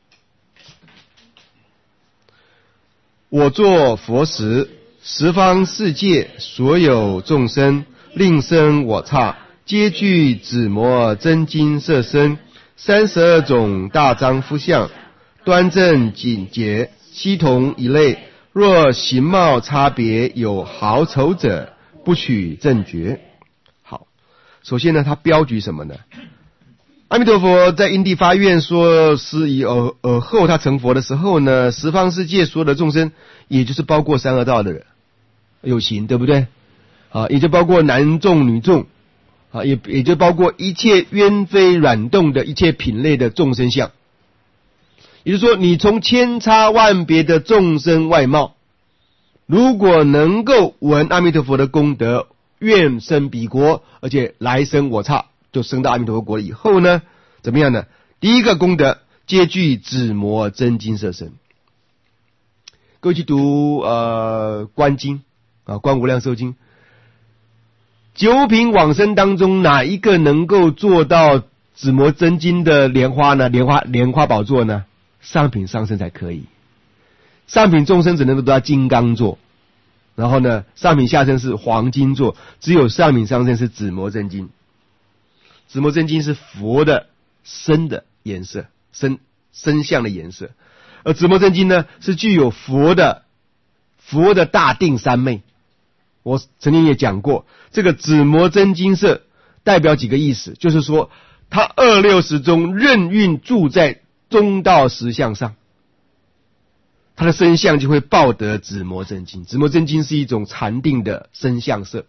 我作佛时，十方世界所有众生，令生我刹，皆具紫磨真金色身， 三十二种大丈夫相，端正警洁，悉同一类。若形貌差别有好丑者，不取正觉。好，首先呢，他标举什么呢？阿弥陀佛在因地发愿说是以尔尔后他成佛的时候呢，十方世界所有的众生，也就是包括三恶道的人有情，对不对？啊，也就包括男众女众，啊，也也就包括一切冤非软动的一切品类的众生相。也就是说，你从千差万别的众生外貌，如果能够闻阿弥陀佛的功德，愿生彼国，而且来生我刹就升到阿弥陀佛国以后呢，怎么样呢？第一个功德，皆具紫磨真金色身。各位去读呃观经啊，观无量寿经，九品往生当中，哪一个能够做到紫磨真金的莲花呢？莲花莲花宝座呢？上品上身才可以。上品众生只能够得到金刚座，然后呢，上品下身是黄金座，只有上品上身是紫磨真金。紫磨真金是佛的身的颜色，身身相的颜色，而紫磨真金呢，是具有佛的佛的大定三昧。我曾经也讲过，这个紫磨真金色代表几个意思，就是说，它二六时中任运住在中道实相上，他的身相就会报得紫磨真金。紫磨真金是一种禅定的身相色。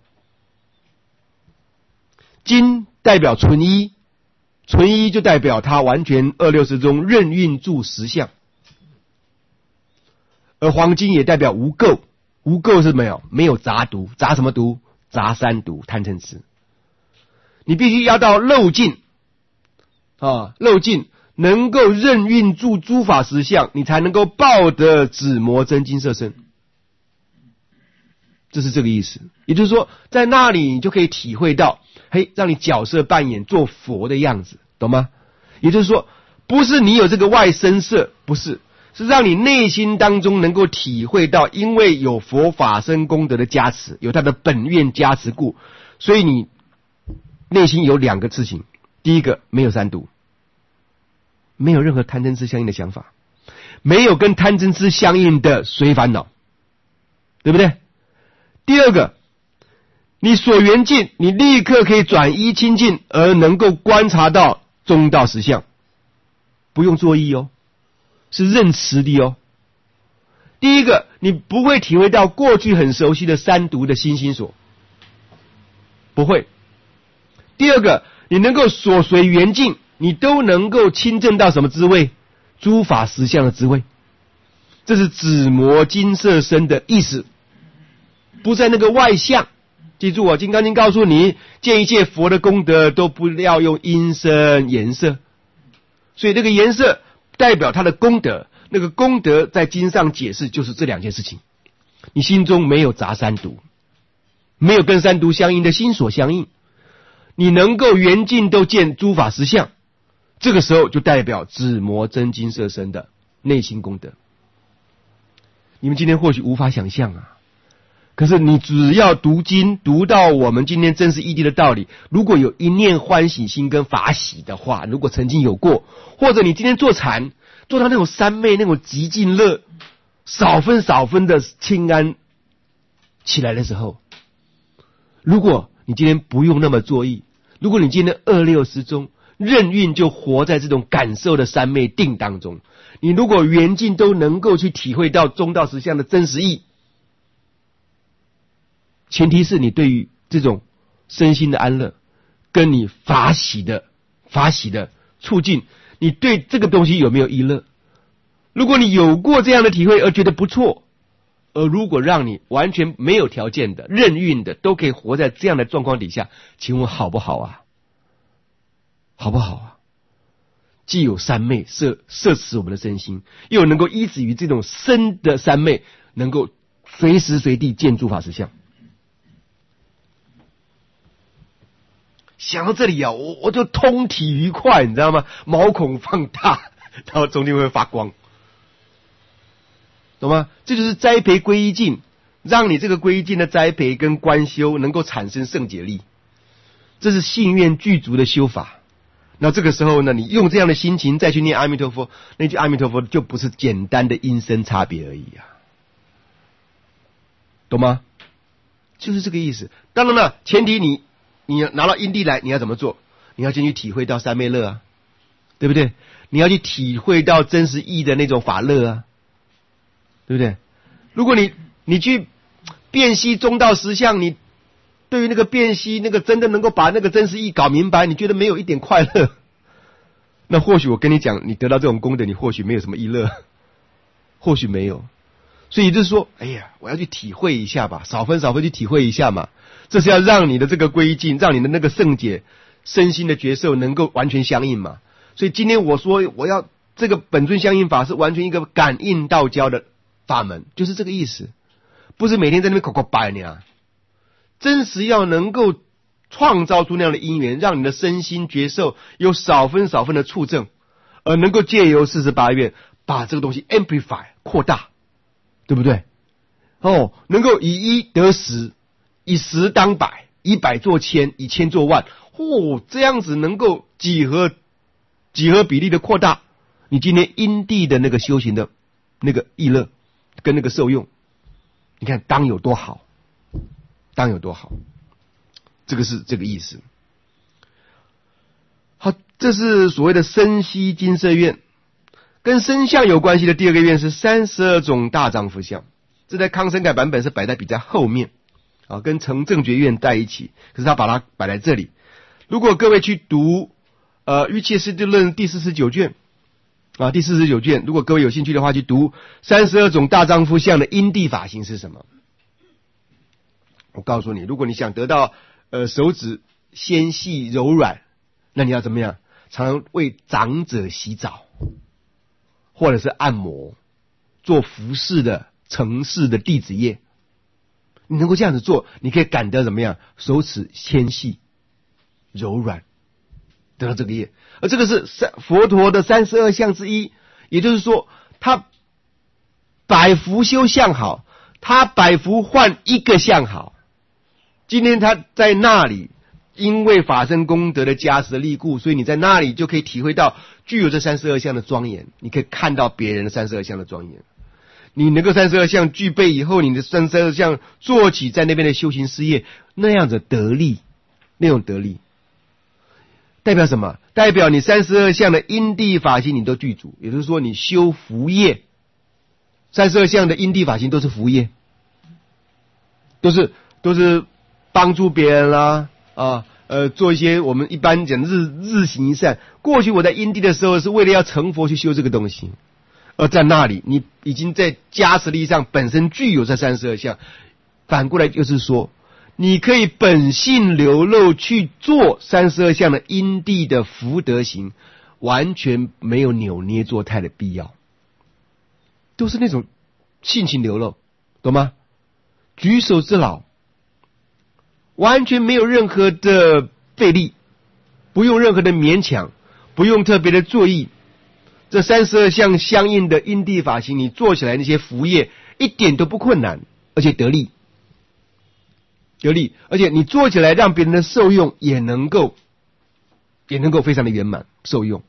金代表纯一，纯一就代表他完全二六时中任运住实相。而黄金也代表无垢，无垢是没有没有杂毒，杂什么毒？杂三毒，贪嗔痴。你必须要到漏尽啊，漏尽能够任运住诸法实相，你才能够报得紫磨真金色身。这是这个意思。也就是说，在那里你就可以体会到，嘿，让你角色扮演做佛的样子，懂吗？也就是说，不是你有这个外身色，不是，是让你内心当中能够体会到，因为有佛法身功德的加持，有他的本愿加持故，所以你内心有两个事情：第一个，没有三毒，没有任何贪嗔痴相应的想法，没有跟贪嗔痴相应的随烦恼，对不对？第二个，你所缘境，你立刻可以转依清净，而能够观察到中道实相，不用作意哦，是认识的哦。第一个，你不会体会到过去很熟悉的三毒的心心所，不会。第二个，你能够所随缘境，你都能够亲证到什么滋味？诸法实相的滋味。这是紫磨金色身的意思，不在那个外相。记住我，金刚经告诉你，见一切佛的功德都不要用音声颜色，所以这个颜色代表他的功德，那个功德在经上解释就是这两件事情。你心中没有杂三毒，没有跟三毒相应的心所相应，你能够圆尽都见诸法实相，这个时候就代表紫磨真金色身的内心功德。你们今天或许无法想象啊，可是你只要读经读到我们今天真实义谛的道理，如果有一念欢喜心跟法喜的话，如果曾经有过，或者你今天坐禅做到那种三昧那种极尽乐，少分少分的清安起来的时候，如果你今天不用那么作意，如果你今天二六时中任运就活在这种感受的三昧定当中，你如果缘尽都能够去体会到中道实相的真实义，前提是你对于这种身心的安乐跟你法喜的法喜的促进，你对这个东西有没有依乐？如果你有过这样的体会而觉得不错，而如果让你完全没有条件的任运的都可以活在这样的状况底下，请问好不好啊？好不好啊？既有三昧摄摄持我们的身心，又能够依止于这种身的三昧，能够随时随地见诸法实相。想到这里啊，我我就通体愉快，你知道吗？毛孔放大，然后中间会发光，懂吗？这就是栽培皈依境，让你这个皈依境的栽培跟观修能够产生圣解力，这是信愿具足的修法。 那这个时候呢，你用这样的心情再去念阿弥陀佛，那句阿弥陀佛就不是简单的音声差别而已啊，懂吗？就是这个意思。当然了，前提你你拿到因地来，你要怎么做？你要先去体会到三昧乐啊，对不对？你要去体会到真实义的那种法乐啊，对不对？如果你你去辨析中道实相，你对于那个辨析那个真的能够把那个真实义搞明白，你觉得没有一点快乐，那或许我跟你讲，你得到这种功德，你或许没有什么意乐，或许没有。所以就是说，哎呀，我要去体会一下吧，少分少分去体会一下嘛，这是要让你的这个归境，让你的那个圣解身心的觉受能够完全相应嘛。所以今天我说我要这个本尊相应法是完全一个感应道交的法门，就是这个意思，不是每天在那边口口摆你啊，真实要能够创造出那样的因缘，让你的身心觉受有少分少分的触证，而能够借由四十八愿把这个东西 amplify 扩大，对不对？哦，能够以一得十，以十当百，以百做千，以千做万，哦，这样子能够几何几何比例的扩大你今天因地的那个修行的那个意乐跟那个受用，你看当有多好，当有多好，这个是这个意思。好，这是所谓的身息金色愿。跟身相有关系的第二个愿是三十二种大丈夫相，这在康生改版本是摆在比较后面啊，跟成正觉愿在一起，可是他把它摆在这里。如果各位去读呃瑜伽师地论第四十九卷啊，第四十九卷，如果各位有兴趣的话，去读三十二种大丈夫相的因地法行是什么。我告诉你，如果你想得到呃手指纤细柔软，那你要怎么样？常为长者洗澡，或者是按摩，做服饰的城市的弟子业，你能够这样子做，你可以感得怎么样？手指纤细柔软，得到这个业。而这个是佛陀的三十二相之一，也就是说他百福修相好，他百福换一个相好。今天他在那里因为法身功德的加持的力故，所以你在那里就可以体会到具有这三十二相的庄严，你可以看到别人的三十二相的庄严。你能够三十二相具备以后，你的三十二相做起在那边的修行事业，那样子得力，那种得力代表什么？代表你三十二相的因地法行你都具足，也就是说你修福业，三十二相的因地法行都是福业，都是都是帮助别人啦啊，呃，做一些我们一般讲日日行一善。过去我在因地的时候是为了要成佛去修这个东西，而在那里你已经在加持力上本身具有这三十二相。反过来就是说，你可以本性流露去做三十二相的因地的福德行，完全没有扭捏作态的必要，都是那种性情流露，懂吗？举手之劳，完全没有任何的费力，不用任何的勉强，不用特别的作意。这三十二相相应的因地法行，你做起来那些福业一点都不困难，而且得力，得力，而且你做起来让别人的受用也能够也能够非常的圆满受用。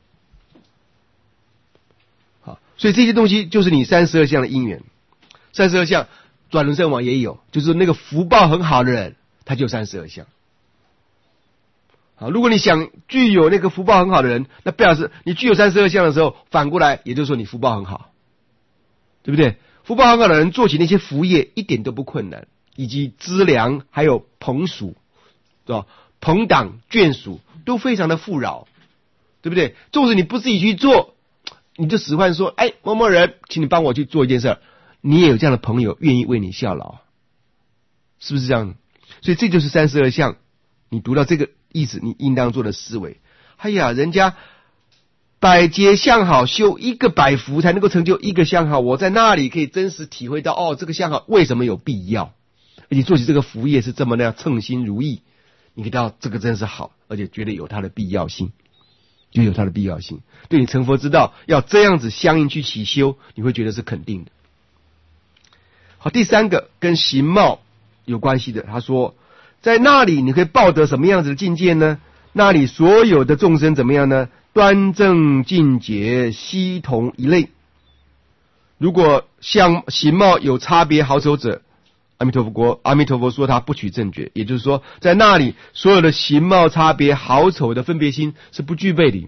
好，所以这些东西就是你三十二相的因缘。三十二相转轮圣王也有，就是那个福报很好的人，他就三十二相。好，如果你想具有那个福报很好的人，那表示你具有三十二相的时候，反过来也就是说你福报很好，对不对？福报很好的人做起那些福业一点都不困难，以及资粮还有朋属，对吧？朋党眷属都非常的富饶，对不对？纵使你不自己去做，你就使唤说，哎，某某人，请你帮我去做一件事，你也有这样的朋友愿意为你效劳，是不是这样？所以这就是三十二相，你读到这个意思，你应当做的思维。哎呀，人家百劫相好，修一个百福才能够成就一个相好，我在那里可以真实体会到，哦，这个相好为什么有必要，而且做起这个福业是这么那样称心如意，你可以知道这个真是好，而且觉得有它的必要性，就有它的必要性。对你成佛之道要这样子相应去起修，你会觉得是肯定的。好，第三个跟形貌有关系的，他说在那里你可以报得什么样子的境界呢？ 那里所有的众生怎么样呢？端正净洁，悉同一类。如果相形貌有差别好丑者，阿弥陀佛国，阿弥陀佛说他不取正觉，也就是说，在那里所有的形貌差别好丑的分别心是不具备的。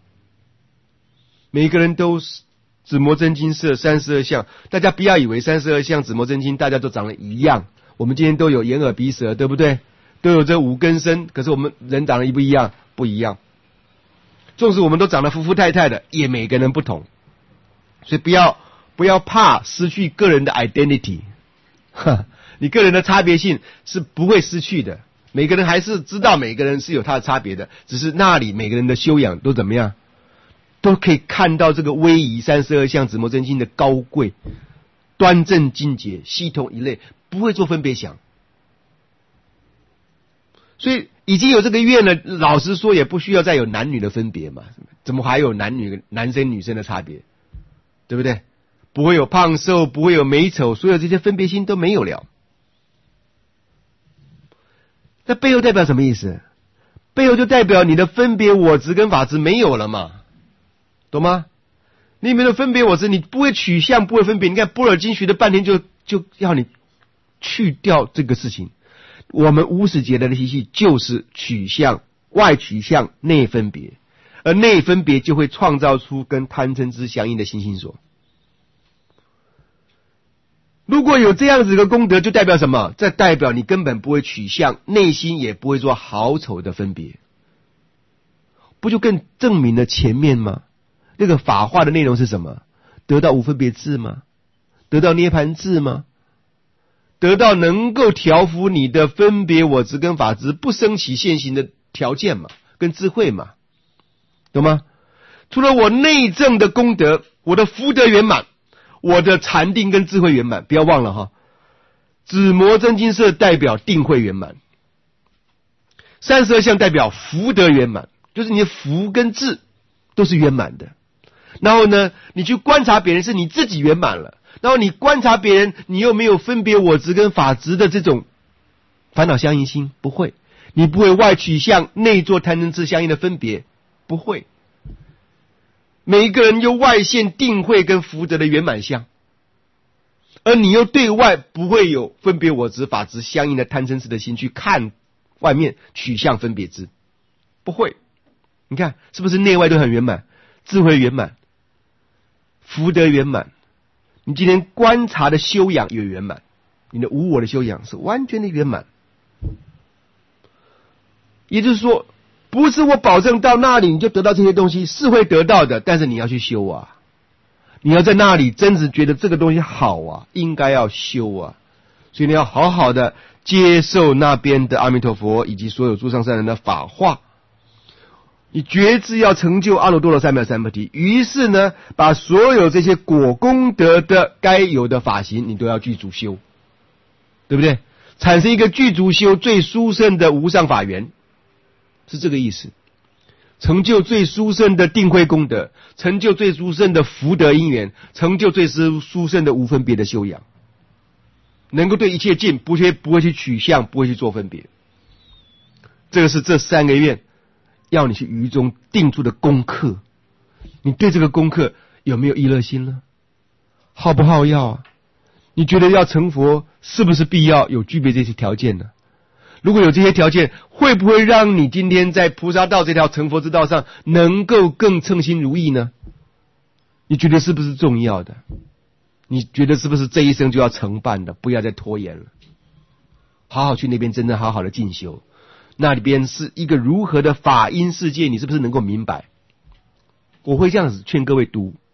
每个人都是紫磨真金色三十二相，大家不要以为三十二相紫磨真金大家都长得一样。我们今天都有眼耳鼻舌，对不对？都有这五根身，可是我们人长得一不一样？不一样。纵使我们都长得夫夫太太的，也每个人不同。所以不要不要怕失去个人的 identity， 你个人的差别性是不会失去的。每个人还是知道每个人是有他的差别的，只是那里每个人的修养都怎么样，都可以看到这个威仪三十二相紫磨真金的高贵、端正、净洁，悉同一类，不会做分别想。所以已经有这个愿了，老实说也不需要再有男女的分别嘛，怎么还有男女男生女生的差别，对不对？不会有胖瘦，不会有美丑，所有这些分别心都没有了。那背后代表什么意思？背后就代表你的分别我执跟法执没有了嘛，懂吗？你没有分别我执，你不会取向，不会分别。你看般若经学了半天就就要你去掉这个事情。我们无始劫来的习气就是取向，外取向，内分别，而内分别就会创造出跟贪嗔痴相应的心心所。如果有这样子的功德，就代表什么？这代表你根本不会取向，内心也不会做好丑的分别，不就更证明了前面吗？那个法化的内容是什么？得到无分别智吗？得到涅盘智吗？得到能够调伏你的分别我执跟法执不生起现行的条件嘛，跟智慧嘛，懂吗？除了我内证的功德，我的福德圆满，我的禅定跟智慧圆满，不要忘了哈。紫磨真金色代表定慧圆满，三十二相代表福德圆满，就是你的福跟智都是圆满的。然后呢，你去观察别人，是你自己圆满了。然后你观察别人，你又没有分别我执跟法执的这种烦恼相应心，不会。你不会外取向，内做贪嗔痴相应的分别，不会。每一个人又外现定慧跟福德的圆满相，而你又对外不会有分别我执法执相应的贪嗔痴的心去看外面取向分别之，不会。你看是不是内外都很圆满，智慧圆满，福德圆满，你今天观察的修养也圆满，你的无我的修养是完全的圆满。也就是说，不是我保证到那里你就得到这些东西，是会得到的，但是你要去修啊，你要在那里真是觉得这个东西好啊，应该要修啊，所以你要好好的接受那边的阿弥陀佛以及所有诸上善人的法化。你觉知要成就阿耨多罗三藐三菩提，于是呢，把所有这些果功德的该有的法行，你都要具足修，对不对？产生一个具足修最殊胜的无上法缘，是这个意思。成就最殊胜的定慧功德，成就最殊胜的福德因缘，成就最殊胜的无分别的修养，能够对一切尽，不会不会去取向，不会去做分别。这个是这三个愿要你去于中定住的功课。你对这个功课有没有意乐心呢？好不好要啊？你觉得要成佛是不是必要有具备这些条件呢？如果有这些条件，会不会让你今天在菩萨道这条成佛之道上能够更称心如意呢？你觉得是不是重要的？你觉得是不是这一生就要成办的？不要再拖延了，好好去那边真正好好的进修。那里边是一个如何的法音世界，你是不是能够明白？我会这样子劝各位读